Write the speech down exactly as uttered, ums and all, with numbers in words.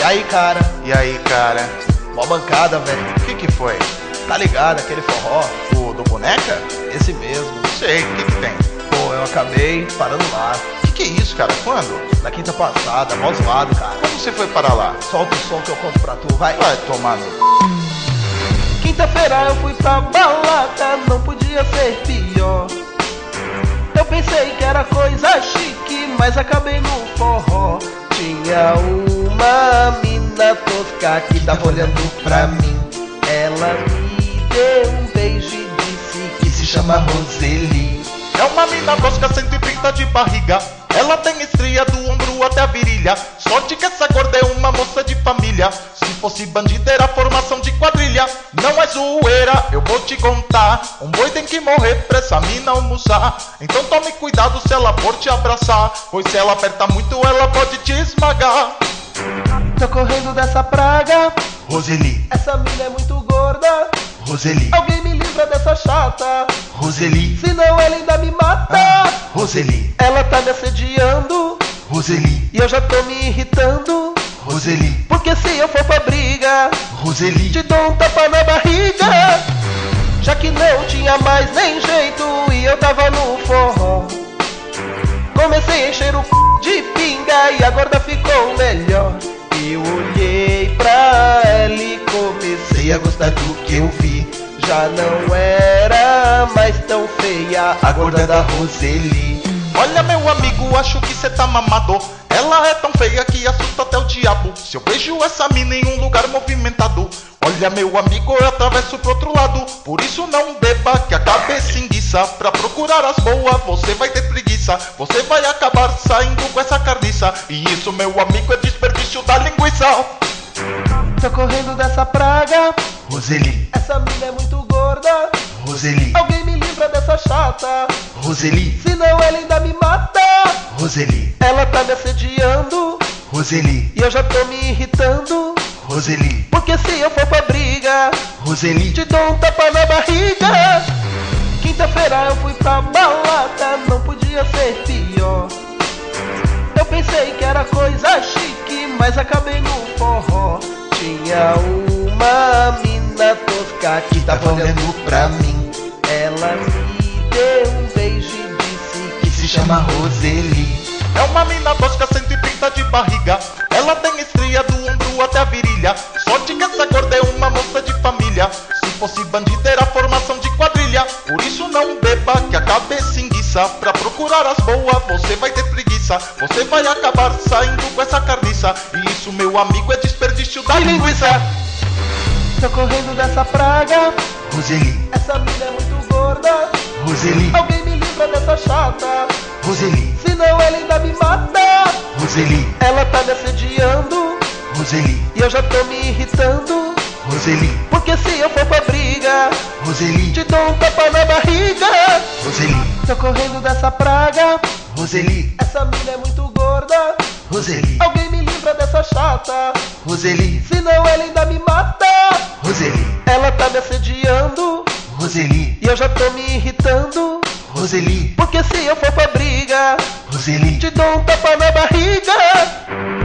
aí, cara? E aí, cara? Mó bancada, velho. O que que foi? Tá ligado, aquele forró? O do boneca? Esse mesmo. Sei, o que que tem? Pô, eu acabei parando lá. Que que é isso, cara? Quando? Na quinta passada, mó zoado, cara. Quando você foi para lá? Solta o som que eu conto pra tu, vai. Vai tomar no... Quinta-feira eu fui pra balada, não podia ser pior. Eu pensei que era coisa chique, mas acabei no forró. Tinha uma mina tosca que tava olhando pra mim. Ela me deu um beijo e disse que se chama Roseli. É uma mina tosca, cento e trinta de barriga. Ela tem estria do ombro até a virilha. Sorte que essa gorda é uma moça de família. Se fosse bandida era formação de quadrilha. Não é zoeira, eu vou te contar. Um boi tem que morrer pra essa mina almoçar. Então tome cuidado se ela for te abraçar, pois se ela aperta muito ela pode te esmagar. Tô correndo dessa praga. Roseli, Essa mina é muito gorda. Roseli, Alguém me livra dessa chata, Roseli, senão ela ainda me mata. Roseli, Ela tá me assediando Roseli, e eu já tô me irritando. Roseli, Porque se eu for pra briga, Roseli, te dou um tapa na barriga. Já que não tinha mais nem jeito e eu tava no forró, comecei a encher o c... de pinga e a gorda ficou melhor. Eu olhei pra ela e comecei a gostar do que eu vi. Já não era mais tão feia a gorda da Roseli. Olha meu amigo, acho que cê tá mamado. Ela é tão feia que assusta até o diabo. Se eu vejo essa mina em um lugar movimentado, olha meu amigo, eu atravesso pro outro lado. Por isso não beba que a cabeça enguiça. Pra procurar as boas você vai ter preguiça. Você vai acabar saindo com essa carniça. E isso meu amigo é desperdício da linguiça. Tô correndo dessa praga. Roseli, Essa mina é muito gorda. Roseli, Alguém me livra dessa chata, Roseli, senão ela ainda me mata. Roseli, Ela tá me assediando Roseli, e eu já tô me irritando. Roseli, Porque se eu for pra briga, Roseli, te dou um tapa na barriga. Quinta-feira eu fui pra balada, não podia ser pior. Eu pensei que era coisa chique, mas acabei no forró. Tinha uma mina tosca que tava olhando pra mim. Ela me deu um beijo e disse que se chama Roseli. é uma mina tosca, cento e trinta de barriga. Ela tem estria do ombro até a virilha. Sorte que essa gorda é uma moça de família. Se fosse bandida era formação de quadrilha. Por isso não beba que a cabeça enguiça. Pra procurar as boas você vai ter preguiça. Você vai acabar saindo com essa carniça. E isso meu amigo é desperdício da linguiça. Tô correndo dessa praga. Roseli, Essa mina é muito gorda. Roseli, Alguém me livra dessa chata, Roseli, senão ela ainda me mata. Roseli, Ela tá me assediando Roseli, e eu já tô me irritando. Roseli, Porque se eu for pra briga, Roseli, te dou um tapa na barriga. Roseli, Tô correndo dessa praga. Roseli, Essa mina é muito gorda. Roseli, Alguém me livra dessa chata, Roseli, senão ela ainda me mata. Roseli, Ela tá me assediando Roseli, e eu já tô me irritando. Roseli, Porque se eu for pra briga, Roseli, te dou um tapa na barriga.